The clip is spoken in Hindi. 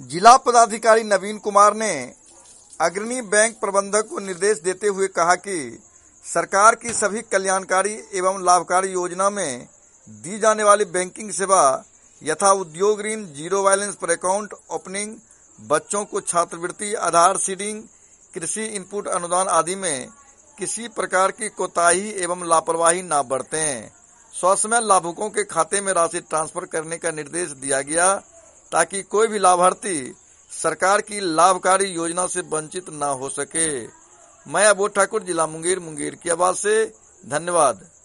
जिला पदाधिकारी नवीन कुमार ने अग्रणी बैंक प्रबंधक को निर्देश देते हुए कहा कि सरकार की सभी कल्याणकारी एवं लाभकारी योजना में दी जाने वाली बैंकिंग सेवा यथा उद्योग ऋण, जीरो बैलेंस पर अकाउंट ओपनिंग, बच्चों को छात्रवृत्ति, आधार सीडिंग, कृषि इनपुट अनुदान आदि में किसी प्रकार की कोताही एवं लापरवाही न बरतें। ससमय लाभुकों के खाते में राशि ट्रांसफर करने का निर्देश दिया गया ताकि कोई भी लाभार्थी सरकार की लाभकारी योजना से वंचित न हो सके। मैं अबोध ठाकुर, जिला मुंगेर की आवाज से, धन्यवाद।